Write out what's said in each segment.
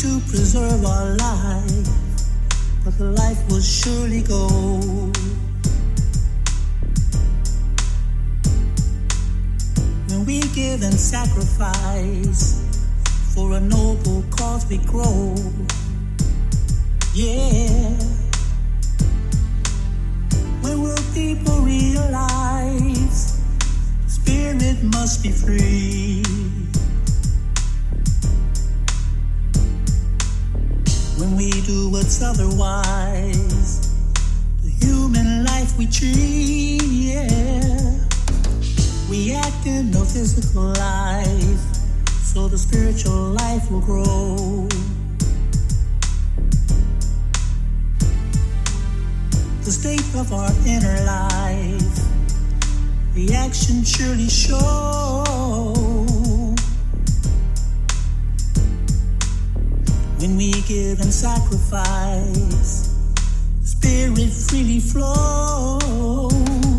to preserve our life, but the life will surely go. When we give and sacrifice, for a noble cause we grow. Yeah. When will people realize spirit must be free? When we do what's otherwise, the human life we treat, yeah. We act in the physical life, so the spiritual life will grow. The state of our inner life, the action surely show. When we give and sacrifice, spirit freely flows.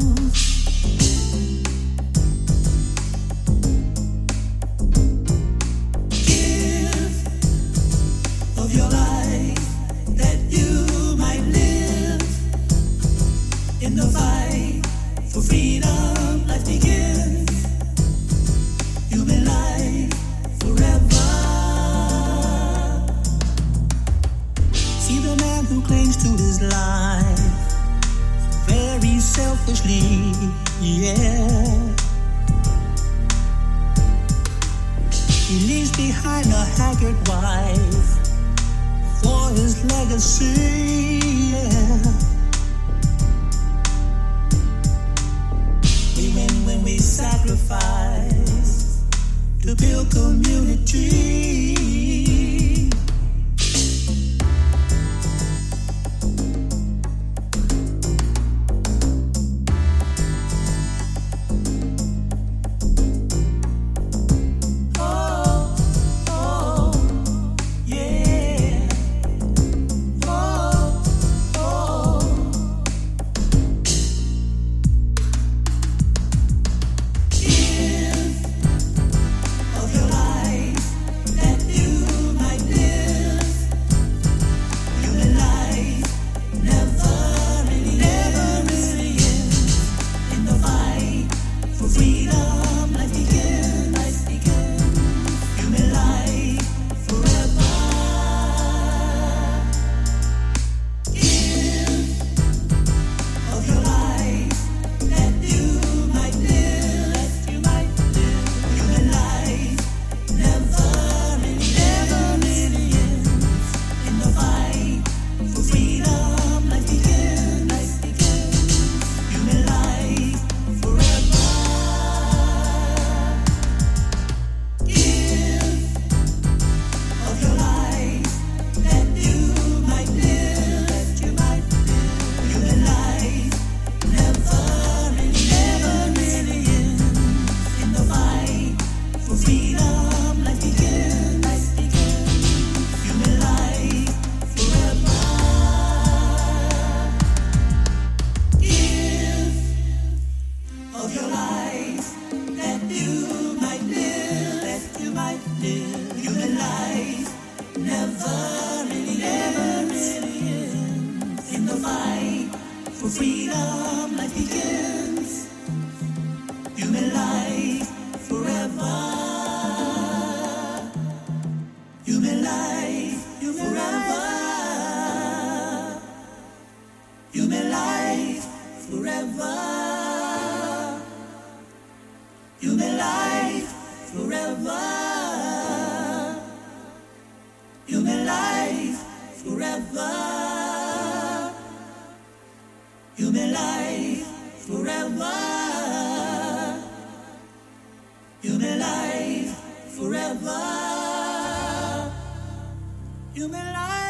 Give of your life that you might live in the fight for freedom. Life begins. Human life forever. See the man who clings to his life very selfishly, yeah. He leaves behind a haggard wife for his legacy, yeah. We win when we sacrifice to build community. For freedom, life begins. Human life forever. Human life forever. Human life forever. Human life forever. Human life forever. Human life forever. Human life forever. Human life.